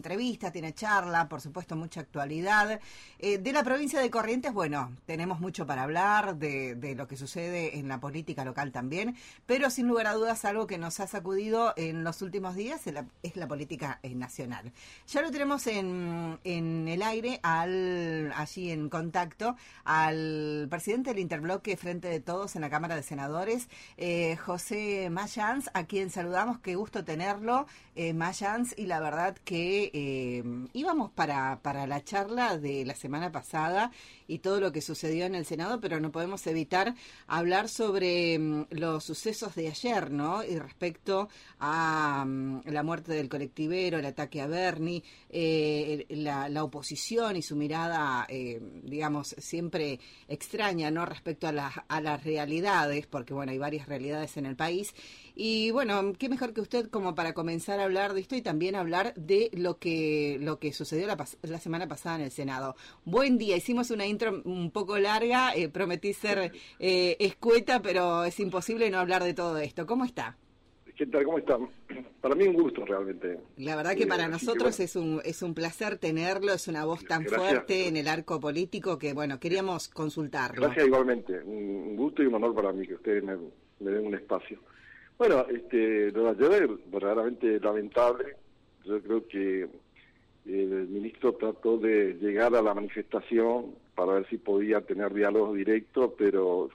entrevistas, tiene charla, por supuesto mucha actualidad. De la provincia de Corrientes, bueno, tenemos mucho para hablar de lo que sucede en la política local también, pero sin lugar a dudas algo que nos ha sacudido en los últimos días es la política nacional. Ya lo tenemos en el aire, allí en contacto, al presidente del Interbloque Frente de Todos en la Cámara de Senadores, José Mayans, a quien saludamos. Qué gusto tenerlo, Mayans, y la verdad que íbamos para la charla de la semana pasada y todo lo que sucedió en el Senado, pero no podemos evitar hablar sobre los sucesos de ayer, ¿no? Y respecto a la muerte del colectivero, el ataque a Bernie, la oposición y su mirada, digamos, siempre extraña, ¿no? Respecto a las realidades, porque bueno, hay varias realidades en el país. Y bueno, qué mejor que usted como para comenzar a hablar de esto y también hablar de lo que sucedió la semana pasada en el Senado. Buen día, hicimos una intro un poco larga, prometí ser escueta, pero es imposible no hablar de todo esto. ¿Cómo está? ¿Qué tal? ¿Cómo están? Para mí un gusto realmente. La verdad que para nosotros que, bueno, es un placer tenerlo, es una voz tan fuerte en el arco político que, bueno, queríamos consultarlo. Gracias igualmente, un gusto y un honor para mí que ustedes me den un espacio. Bueno, lo de ayer es verdaderamente lamentable. Yo creo que el ministro trató de llegar a la manifestación para ver si podía tener diálogo directo, pero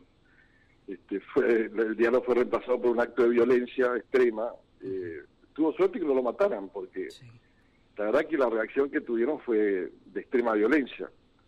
el diálogo fue reemplazado por un acto de violencia extrema. Tuvo suerte que no lo mataran, porque sí, la verdad que la reacción que tuvieron fue de extrema violencia.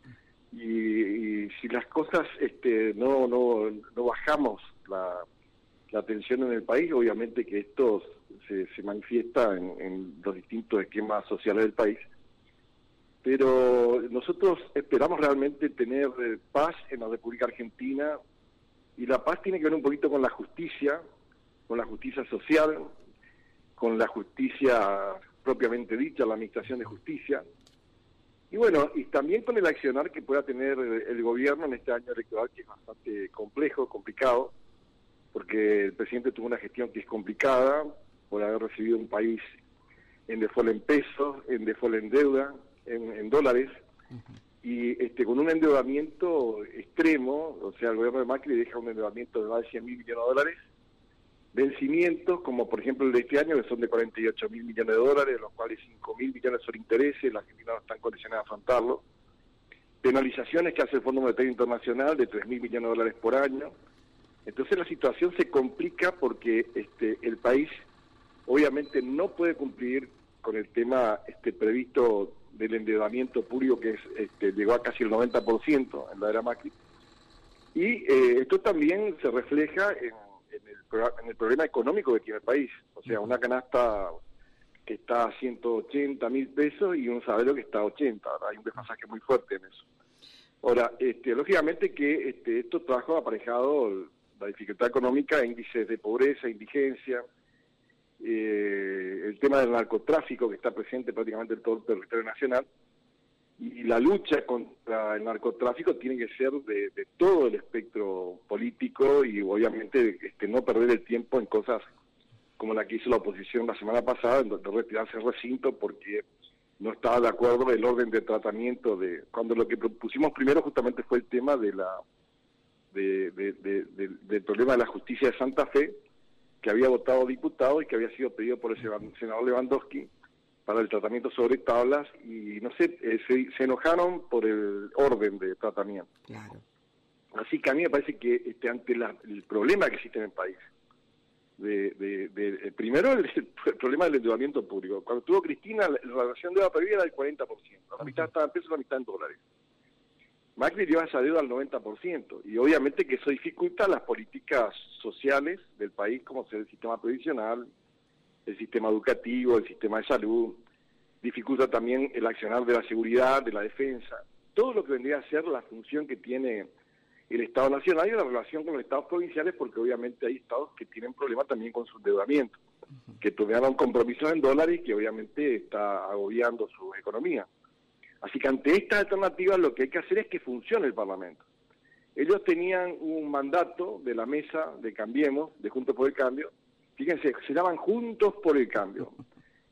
Y si las cosas no bajamos la tensión en el país, obviamente que esto se manifiesta en los distintos esquemas sociales del país. Pero nosotros esperamos realmente tener paz en la República Argentina, y la paz tiene que ver un poquito con la justicia social, con la justicia propiamente dicha, la administración de justicia, y bueno, y también con el accionar que pueda tener el gobierno en este año electoral, que es bastante complicado, porque el presidente tuvo una gestión que es complicada, por haber recibido un país en default en pesos, en default en deuda, en dólares, y con un endeudamiento extremo. O sea, el gobierno de Macri deja un endeudamiento de más de 100.000 millones de dólares, vencimientos como por ejemplo el de este año, que son de 48.000 millones de dólares, de los cuales 5.000 millones son intereses, las Argentina no están condicionadas a afrontarlo, penalizaciones que hace el Fondo Monetario Internacional de 3.000 millones de dólares por año. Entonces la situación se complica porque el país obviamente no puede cumplir con el tema previsto del endeudamiento público, que llegó a casi el 90% en la era Macri. Y esto también se refleja en el problema económico que tiene el país. O sea, una canasta que está a 180.000 pesos y un salario que está a 80. Ahora hay un desfasaje muy fuerte en eso. Ahora, lógicamente que esto trajo aparejado la dificultad económica, índices de pobreza, indigencia, el tema del narcotráfico que está presente prácticamente en todo el territorio nacional, y la lucha contra el narcotráfico tiene que ser de todo el espectro político, y obviamente no perder el tiempo en cosas como la que hizo la oposición la semana pasada, en donde retirarse el recinto porque no estaba de acuerdo el orden de tratamiento cuando lo que propusimos primero justamente fue el tema del problema de la justicia de Santa Fe, que había votado diputado y que había sido pedido por el senador Lewandowski para el tratamiento sobre tablas, y no sé, se enojaron por el orden de tratamiento. Claro. Así que a mí me parece que ante el problema que existe en el país, primero el problema del endeudamiento público. Cuando tuvo Cristina, la relación de deuda previa era del 40%, la mitad estaba en pesos, la mitad en dólares. Macri lleva esa deuda al 90%, y obviamente que eso dificulta las políticas sociales del país, como ser el sistema previsional, el sistema educativo, el sistema de salud, dificulta también el accionar de la seguridad, de la defensa, todo lo que vendría a ser la función que tiene el Estado Nacional y la relación con los estados provinciales, porque obviamente hay estados que tienen problemas también con su endeudamiento, que tomaron compromisos en dólares y que obviamente está agobiando su economía. Así que ante estas alternativas lo que hay que hacer es que funcione el Parlamento. Ellos tenían un mandato de la mesa de Cambiemos, de Juntos por el Cambio, fíjense, se llaman Juntos por el Cambio,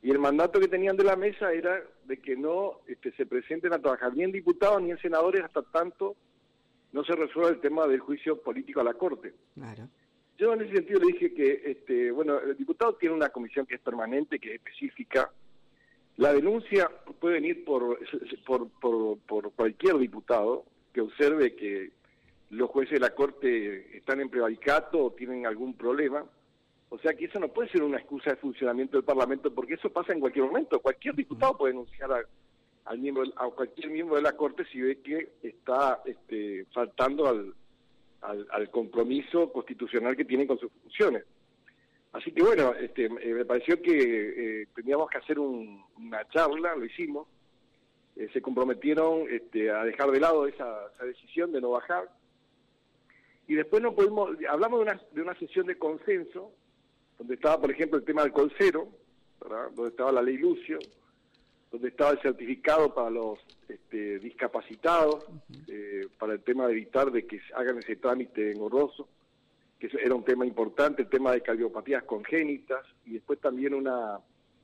Y el mandato que tenían de la mesa era de que no se presenten a trabajar ni en diputados ni en senadores hasta tanto no se resuelva el tema del juicio político a la Corte. Claro. Yo en ese sentido le dije que, bueno, el diputado tiene una comisión que es permanente, que es específica. La denuncia puede venir por cualquier diputado que observe que los jueces de la Corte están en prevaricato o tienen algún problema. O sea que eso no puede ser una excusa de funcionamiento del Parlamento, porque eso pasa en cualquier momento. Cualquier diputado puede denunciar a cualquier miembro de la Corte si ve que está faltando al compromiso constitucional que tiene con sus funciones. Así que bueno, me pareció que teníamos que hacer una charla, lo hicimos. Se comprometieron a dejar de lado esa decisión de no bajar. Y después hablamos de una sesión de consenso, donde estaba, por ejemplo, el tema del Colcero, ¿verdad? Donde estaba la ley Lucio, donde estaba el certificado para los discapacitados, para el tema de evitar de que hagan ese trámite engorroso, que era un tema importante, el tema de cardiopatías congénitas, y después también una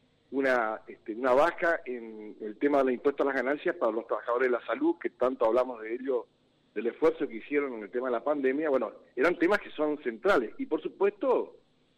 baja en el tema del impuesto a las ganancias para los trabajadores de la salud, que tanto hablamos de ello, del esfuerzo que hicieron en el tema de la pandemia. Bueno, eran temas que son centrales, y por supuesto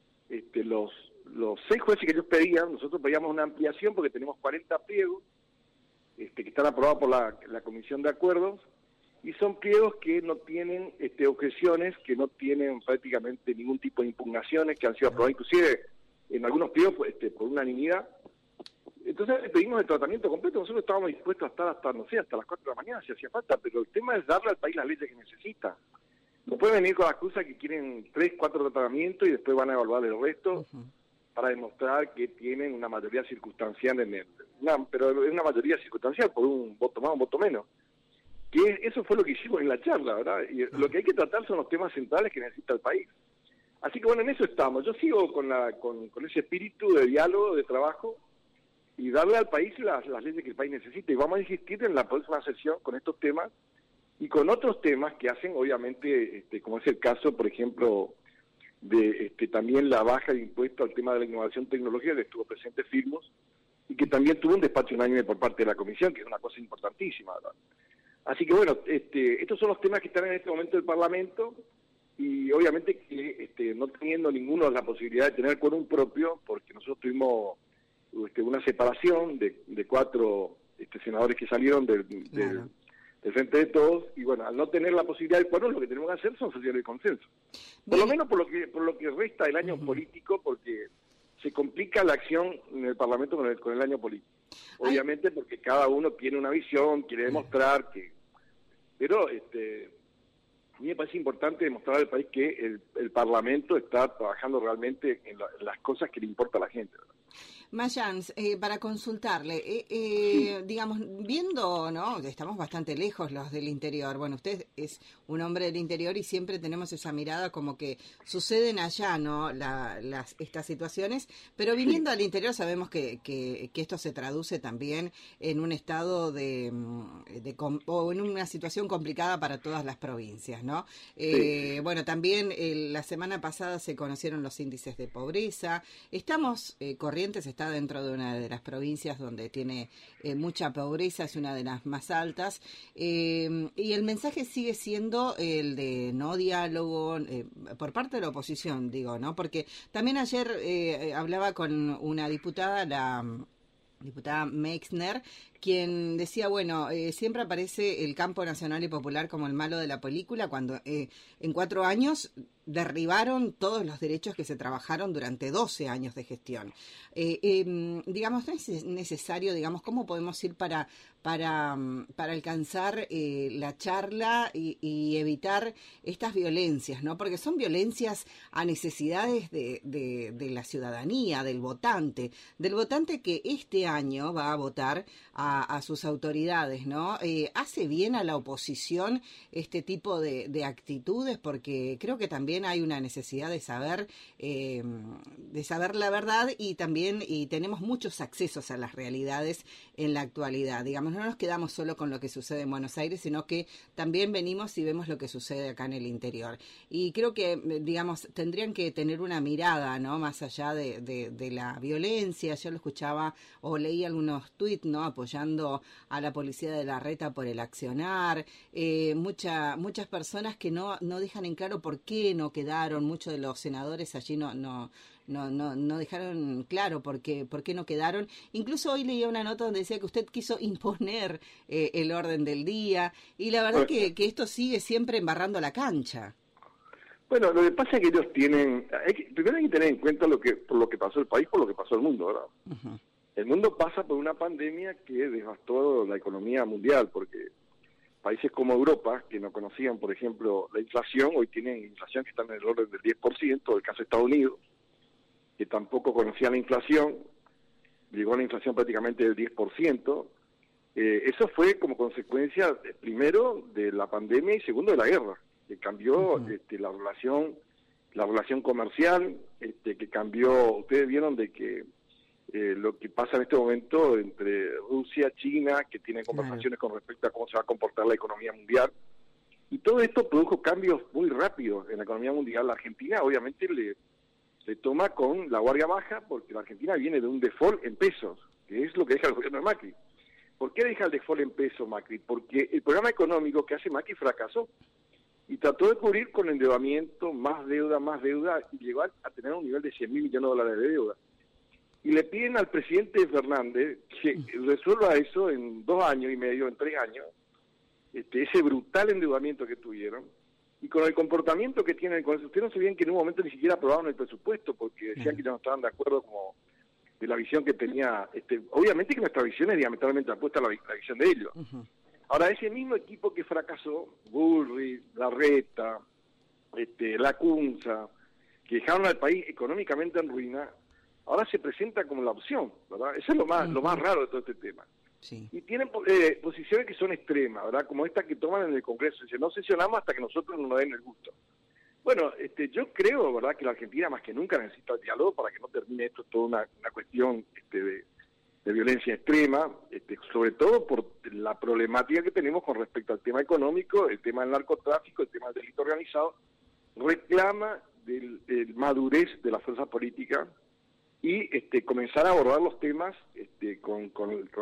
los 6 jueces que ellos pedían, nosotros pedíamos una ampliación porque tenemos 40 pliegos que están aprobados por la Comisión de Acuerdos, y son pliegos que no tienen objeciones, que no tienen prácticamente ningún tipo de impugnaciones, que han sido aprobados inclusive en algunos pliegos por unanimidad. Entonces le pedimos el tratamiento completo. Nosotros estábamos dispuestos a estar hasta las 4 de la mañana si hacía falta, pero el tema es darle al país las leyes que necesita. No pueden venir con la excusa que quieren 3, 4 tratamientos y después van a evaluar el resto para demostrar que tienen una mayoría circunstancial pero es una mayoría circunstancial por un voto más o un voto menos. Que eso fue lo que hicimos en la charla, ¿verdad? Y lo que hay que tratar son los temas centrales que necesita el país. Así que bueno, en eso estamos. Yo sigo con ese espíritu de diálogo, de trabajo, y darle al país las leyes que el país necesita. Y vamos a insistir en la próxima sesión con estos temas y con otros temas que hacen, obviamente, como es el caso, por ejemplo, de también la baja de impuesto al tema de la innovación tecnológica, que estuvo presente Firmos, y que también tuvo un despacho unánime por parte de la Comisión, que es una cosa importantísima, ¿verdad? Así que bueno, estos son los temas que están en este momento del Parlamento, y obviamente que no teniendo ninguno la posibilidad de tener quórum propio, porque nosotros tuvimos una separación de 4 senadores que salieron del Frente de Todos, y bueno, al no tener la posibilidad de quórum, lo que tenemos que hacer son sesiones de consenso. Por lo menos por lo que resta del año político, porque se complica la acción en el Parlamento con el año político. Obviamente porque cada uno tiene una visión, quiere demostrar que... Pero a mí me parece importante demostrar al país que el Parlamento está trabajando realmente en las cosas que le importa a la gente, ¿verdad? Mayans, para consultarle, digamos, viendo, ¿no? Estamos bastante lejos los del interior. Bueno, usted es un hombre del interior y siempre tenemos esa mirada como que suceden allá, ¿no? Estas situaciones, pero viniendo al interior sabemos que esto se traduce también en un estado o en una situación complicada para todas las provincias, ¿no? Bueno, también la semana pasada se conocieron los índices de pobreza. Corrientes está dentro de una de las provincias donde tiene mucha pobreza, es una de las más altas, y el mensaje sigue siendo el de no diálogo por parte de la oposición, digo, ¿no? Porque también ayer hablaba con una diputada, la diputada Meixner, quien decía, bueno, siempre aparece el campo nacional y popular como el malo de la película, cuando en 4 años derribaron todos los derechos que se trabajaron durante 12 años de gestión. Digamos, no es necesario, digamos, ¿cómo podemos ir para alcanzar la charla y evitar estas violencias, ¿no? Porque son violencias a necesidades de la ciudadanía, del votante que este año va a votar a sus autoridades, ¿no? ¿Hace bien a la oposición este tipo de actitudes? Porque creo que también también hay una necesidad de saber la verdad, y también tenemos muchos accesos a las realidades en la actualidad. Digamos, no nos quedamos solo con lo que sucede en Buenos Aires, sino que también venimos y vemos lo que sucede acá en el interior. Y creo que, digamos, tendrían que tener una mirada, ¿no?, más allá de la violencia. Yo lo escuchaba o leí algunos tuits, ¿no?, apoyando a la policía de Larreta por el accionar. Muchas personas que no dejan en claro por qué no quedaron. Muchos de los senadores allí no dejaron claro por qué no quedaron. Incluso hoy leía una nota donde decía que usted quiso imponer el orden del día, y la verdad que esto sigue siempre embarrando la cancha. Bueno, lo que pasa es que ellos tienen... primero hay que tener en cuenta por lo que pasó el país, por lo que pasó el mundo, ¿verdad? Uh-huh. El mundo pasa por una pandemia que devastó la economía mundial, porque países como Europa, que no conocían, por ejemplo, la inflación, hoy tienen inflación que está en el orden del 10%, el caso de Estados Unidos, que tampoco conocían la inflación, llegó a la inflación prácticamente del 10%. Eso fue como consecuencia, primero, de la pandemia y segundo, de la guerra, que cambió uh-huh. la relación comercial, que cambió. Ustedes vieron de que lo que pasa en este momento entre Rusia, China, que tienen conversaciones con respecto a cómo se va a comportar la economía mundial, y todo esto produjo cambios muy rápidos en la economía mundial. La Argentina obviamente se toma con la guardia baja, porque la Argentina viene de un default en pesos, que es lo que deja el gobierno de Macri. ¿Por qué deja el default en pesos Macri? Porque el programa económico que hace Macri fracasó y trató de cubrir con endeudamiento, más deuda, y llegó a tener un nivel de 100.000 millones de dólares de deuda. Y le piden al presidente Fernández que resuelva eso en 2 años y medio, en 3 años, ese brutal endeudamiento que tuvieron, y con el comportamiento que tienen con eso. Ustedes no sabían que en un momento ni siquiera aprobaron el presupuesto, porque decían que ya no estaban de acuerdo como de la visión que tenía. Obviamente que nuestra visión es diametralmente opuesta a la visión de ellos. Uh-huh. Ahora, ese mismo equipo que fracasó, Bullrich, Larreta, Lacunza, que dejaron al país económicamente en ruina, ahora se presenta como la opción, ¿verdad? Eso es lo más raro de todo este tema. Sí. Y tienen posiciones que son extremas, ¿verdad? Como esta que toman en el Congreso. Dice, no sesionamos hasta que nosotros nos den el gusto. Bueno, yo creo, ¿verdad?, que la Argentina más que nunca necesita el diálogo para que no termine esto toda una cuestión de violencia extrema, sobre todo por la problemática que tenemos con respecto al tema económico, el tema del narcotráfico, el tema del delito organizado. Reclama del madurez de la fuerza política y comenzar a abordar los temas con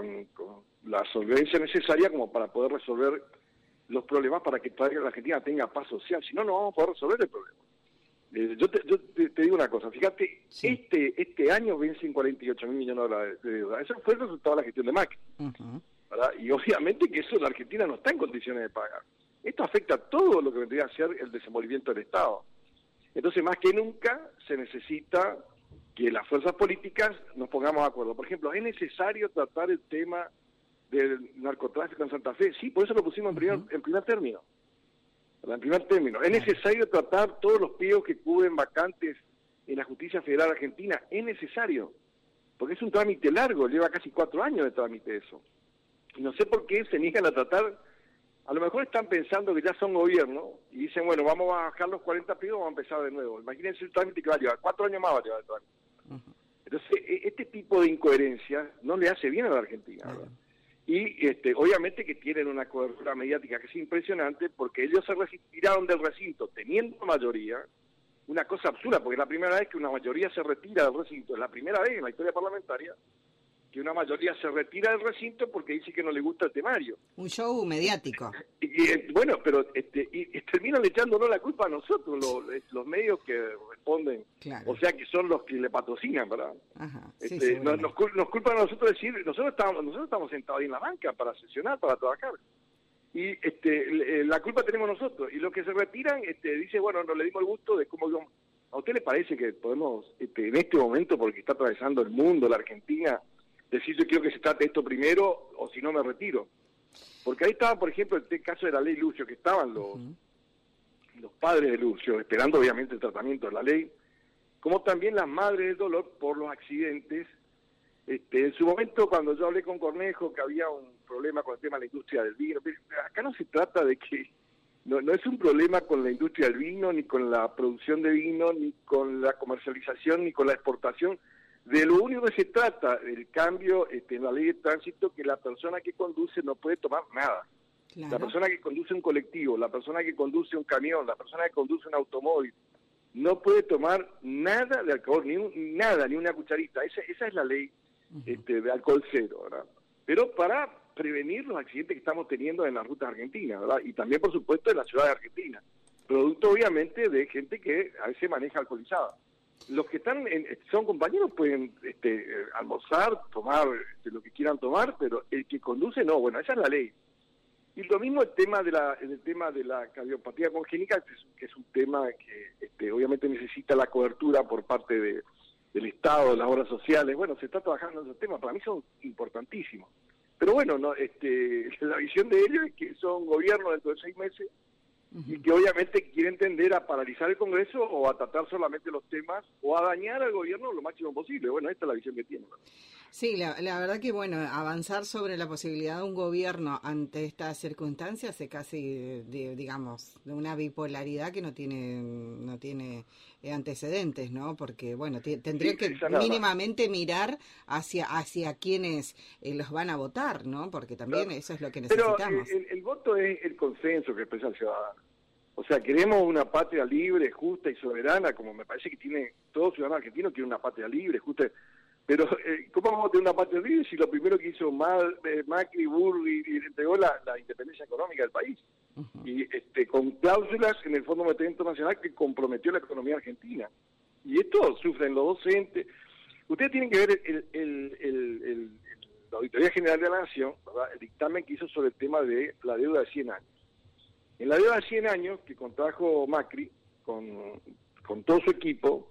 la solvencia necesaria como para poder resolver los problemas, para que todavía la Argentina tenga paz social. Si no, no vamos a poder resolver el problema. Yo te digo una cosa, fíjate, sí. Este año vencen 48.000 millones de dólares de deuda. Eso fue el resultado de la gestión de Macri. Uh-huh. ¿Verdad? Y obviamente que eso la Argentina no está en condiciones de pagar. Esto afecta a todo lo que vendría a ser el desenvolvimiento del Estado. Entonces, más que nunca, se necesita que las fuerzas políticas nos pongamos de acuerdo. Por ejemplo, ¿es necesario tratar el tema del narcotráfico en Santa Fe? Sí, por eso lo pusimos en primer término. En primer término. ¿Es necesario tratar todos los pliegos que cubren vacantes en la Justicia Federal Argentina? Es necesario, porque es un trámite largo, lleva casi 4 años de trámite eso. Y no sé por qué se niegan a tratar. A lo mejor están pensando que ya son gobierno y dicen, bueno, vamos a bajar los 40 pliegos, vamos a empezar de nuevo. Imagínense el trámite que va a llevar, 4 años más va a llevar el trámite. Uh-huh. Entonces, este tipo de incoherencia no le hace bien a la Argentina, ¿verdad? Y obviamente que tienen una cobertura mediática que es impresionante, porque ellos se retiraron del recinto teniendo mayoría, una cosa absurda, porque es la primera vez que una mayoría se retira del recinto, es la primera vez en la historia parlamentaria que una mayoría se retira del recinto porque dice que no le gusta el temario. Un show mediático. Bueno, pero terminan echándonos la culpa a nosotros, los medios que responden, claro. O sea que son los que le patrocinan, ¿verdad? Ajá, sí, nos culpan a nosotros decir, nosotros estamos sentados ahí en la banca para sesionar, para trabajar. Y la culpa tenemos nosotros. Y los que se retiran dice, bueno, no le dimos el gusto de cómo íbamos. ¿A usted le parece que podemos, en este momento, porque está atravesando el mundo, la Argentina, decir yo quiero que se trate esto primero o si no me retiro? Porque ahí estaba, por ejemplo, el caso de la ley Lucio, que estaban los padres de Lucio esperando obviamente el tratamiento de la ley, como también las madres del dolor por los accidentes. En su momento, cuando yo hablé con Cornejo que había un problema con el tema de la industria del vino, acá no se trata de que no es un problema con la industria del vino, ni con la producción de vino, ni con la comercialización, ni con la exportación. De lo único que se trata, el cambio en la ley de tránsito, que la persona que conduce no puede tomar nada. Claro. La persona que conduce un colectivo, la persona que conduce un camión, la persona que conduce un automóvil, no puede tomar nada de alcohol, ni una cucharita. Esa es la ley de alcohol cero, ¿verdad? Pero para prevenir los accidentes que estamos teniendo en las rutas argentinas, ¿verdad? Y también, por supuesto, en la ciudad de Argentina. Producto, obviamente, de gente que a veces maneja alcoholizada. Los que son compañeros pueden almorzar, tomar lo que quieran tomar, pero el que conduce no. Bueno, esa es la ley. Y lo mismo el tema de la cardiopatía congénita, que es un tema que obviamente necesita la cobertura por parte del Estado, de las obras sociales. Bueno, se está trabajando en esos temas, para mí son importantísimos. Pero bueno, no, la visión de ellos es que son gobierno dentro de 6 meses y que obviamente quieren tender a paralizar el Congreso o a tratar solamente los temas o a dañar al gobierno lo máximo posible. Bueno, esta es la visión que tienen. Sí, la verdad que bueno, avanzar sobre la posibilidad de un gobierno ante estas circunstancias es casi, digamos, de una bipolaridad que no tiene antecedentes, ¿no? Porque bueno, tendría que mínimamente mirar hacia quienes los van a votar, ¿no? Porque también eso es lo que necesitamos. Pero el voto es el consenso que expresa el ciudadano. O sea, queremos una patria libre, justa y soberana, como me parece que tiene todo ciudadano argentino, quiere una patria libre, justa. Pero, ¿cómo vamos a tener una patria libre si lo primero que hizo Macri, Burri, entregó la independencia económica del país? Y con cláusulas en el Fondo Monetario Internacional que comprometió la economía argentina. Y esto sufren los docentes. Ustedes tienen que ver la Auditoría General de la Nación, ¿verdad? El dictamen que hizo sobre el tema de la deuda de 100 años. En la deuda de 100 años que contrajo Macri con todo su equipo,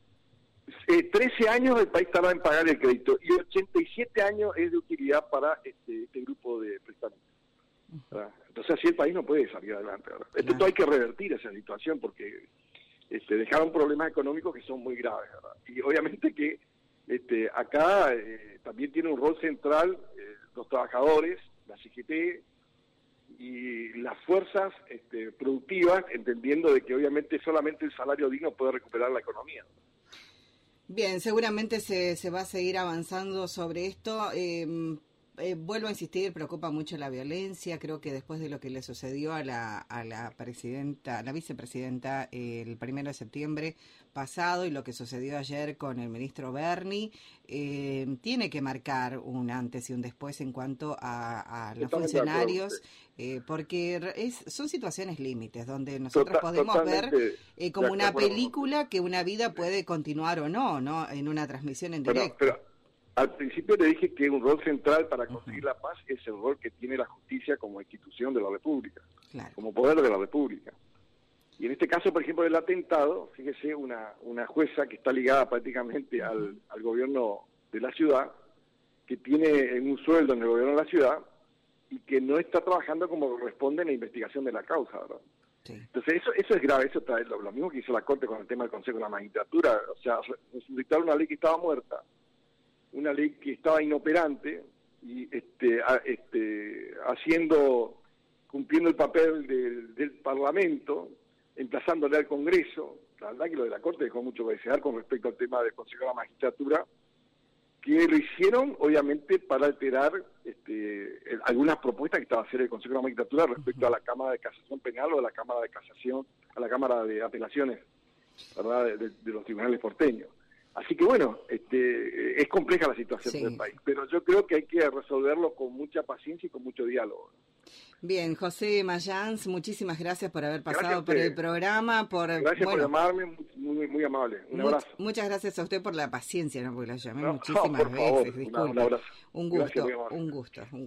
13 años el país tarda en pagar el crédito y 87 años es de utilidad para este grupo de prestamistas. Entonces así el país no puede salir adelante, ¿verdad? Claro. Esto hay que revertir esa situación porque dejaron problemas económicos que son muy graves, ¿verdad? Y obviamente que acá también tiene un rol central los trabajadores, la CGT y las fuerzas productivas, entendiendo de que obviamente solamente el salario digno puede recuperar la economía. Bien, seguramente se va a seguir avanzando sobre esto. Vuelvo a insistir, preocupa mucho la violencia. Creo que después de lo que le sucedió a la vicepresidenta el 1 de septiembre pasado y lo que sucedió ayer con el ministro Berni, tiene que marcar un antes y un después en cuanto a los funcionarios, porque son situaciones límites donde nosotros podemos ver como una película que una vida puede continuar o no en una transmisión en directo. Pero al principio le dije que un rol central para conseguir la paz es el rol que tiene la justicia como institución de la República, claro, como poder de la República. Y en este caso, por ejemplo, del atentado, fíjese, una jueza que está ligada prácticamente al gobierno de la ciudad, que tiene un sueldo en el gobierno de la ciudad y que no está trabajando como corresponde en la investigación de la causa, ¿verdad? Sí. Entonces eso es grave, eso trae lo mismo que hizo la Corte con el tema del Consejo de la Magistratura, o sea, dictaron una ley que estaba muerta, una ley que estaba inoperante y cumpliendo el papel del Parlamento, emplazándole al Congreso. La verdad que lo de la Corte dejó mucho que desear con respecto al tema del Consejo de la Magistratura, que lo hicieron obviamente para alterar algunas propuestas que estaba haciendo el Consejo de la Magistratura respecto a la Cámara de Casación Penal o a la Cámara de Casación, a la Cámara de Apelaciones, ¿verdad?, de los tribunales porteños. Así que bueno, es compleja la situación del país, pero yo creo que hay que resolverlo con mucha paciencia y con mucho diálogo. Bien, José Mayans, muchísimas gracias por haber pasado por el programa. Gracias por llamarme, muy amable. Un abrazo. Muchas gracias a usted por la paciencia, ¿no? Porque la llamé muchísimas veces. Disculpe. Un abrazo. Un gusto, gracias, un gusto.